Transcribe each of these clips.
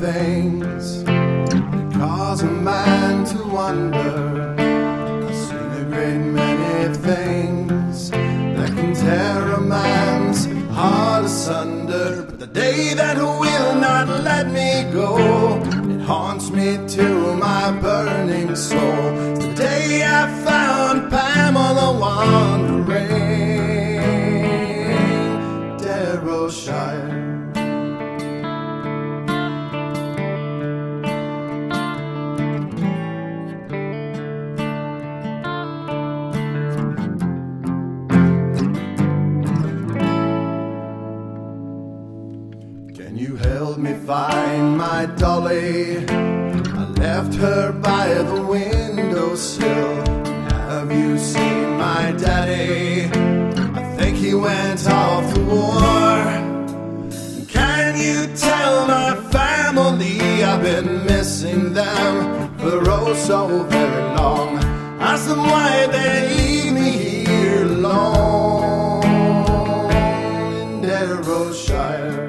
things that cause a man to wonder. I've seen a great many things that can tear a man's heart asunder. But the day that will not let me go, it haunts me to my burning soul. It's the day I found Pamela wandering Darrowshire. Can you help me find my dolly? I left her by the windowsill. Have you seen my daddy? I think he went off to war. Can you tell my family I've been missing them for oh so very long? Ask them why they leave me here alone in Darrowshire.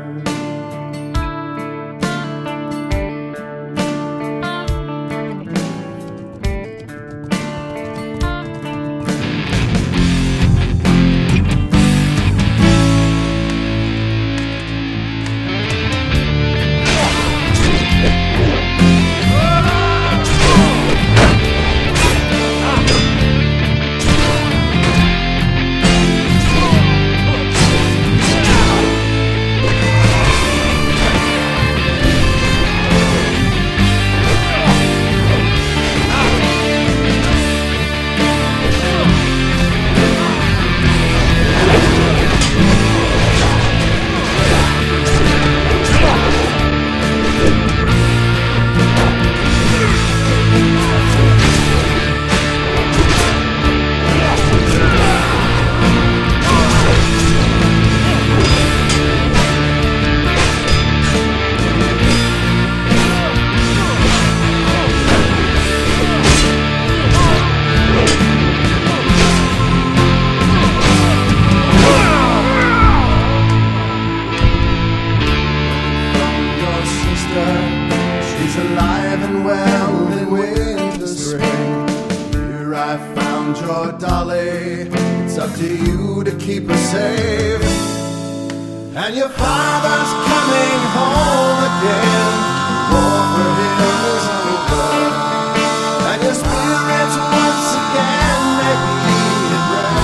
She's alive and well in winter, spring. Here I found your dolly. It's up to you to keep her safe. And your father's coming home again. War for him is over, and your spirits once again may be at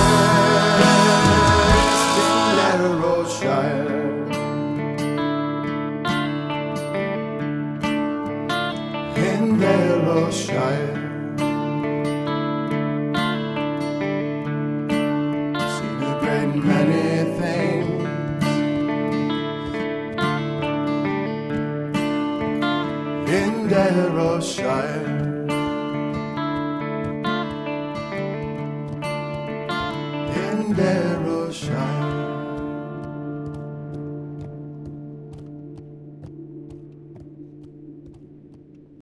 rest in Darrowshire. In Darrowshire, seen a great many things in Darrowshire.